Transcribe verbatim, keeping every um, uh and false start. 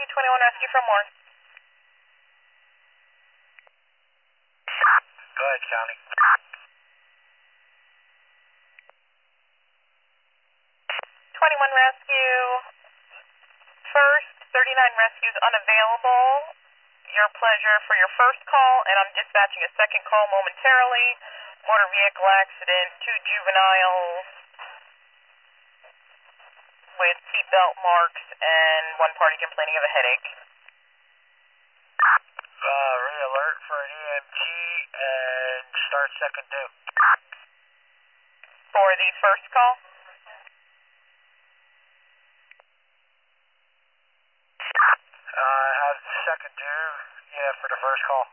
Rescue, twenty-one Rescue from Moore. Go ahead, County. twenty-one Rescue. First, thirty-nine Rescue is unavailable. Your pleasure for your first call, and I'm dispatching a second call momentarily. Motor vehicle accident, two juveniles with seatbelt marks and one party complaining of a headache. Uh, re-alert for an E M T and start second due. For the first call? Uh, have second due, yeah, for the first call.